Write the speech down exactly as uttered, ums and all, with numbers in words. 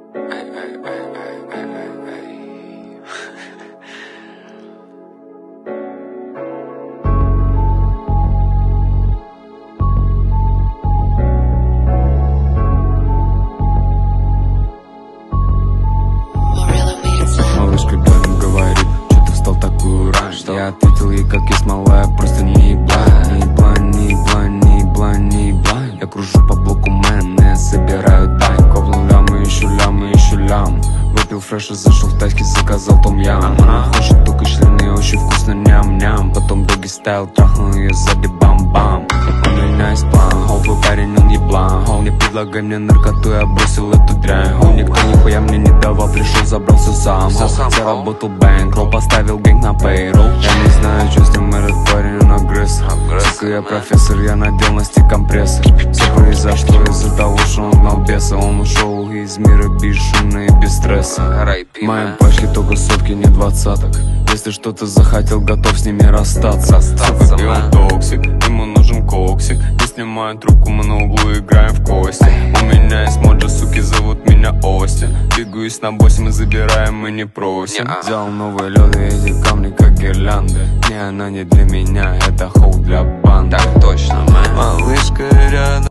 Я ответил ей, как есть, малая, просто не ебла. Не ебла, не ебла, не ебла, не ебла. Я кружу по блоку, мэн, я собираю тайм. Коплю лямы, ищу лямы, ищу лям. Выпил фреша, зашел в тачке, заказал том-ям. Она хочет только члены, очень вкусно, ням-ням. Потом доги стайл, трахнул ее сзади, бам-бам. У меня есть план, хоу, парень, он еблан. Хоу, не предлагай мне наркоту, я бросил эту дрянь. Хоу, никто нихуя мне не давал, пришел, забрался сам. Хоу, заработал бэнк, роу, поставил гэнг на пейрол. Я не знаю, что с ним этот парень, он агрессор. Сука, я профессор, я надел на стик компрессор. Все произошло из-за того, что он гнал беса. Он ушел из мира бесшумно и без стресса. Мои пачки только сотки, не двадцаток. Если что-то захотел, готов с ними расстаться. Сука, и он токсик, ему нужен коксик. Не снимаю трубку, мы на углу играем в кости. У меня есть моджа, суки, зовут меня Остин. Двигаюсь на боссе, мы забираем, мы не просим. Взял новые лёды, эти камни как гирлянды. Не, она не для меня, это хоу для банды. Так точно, мэн. Малышка рядом.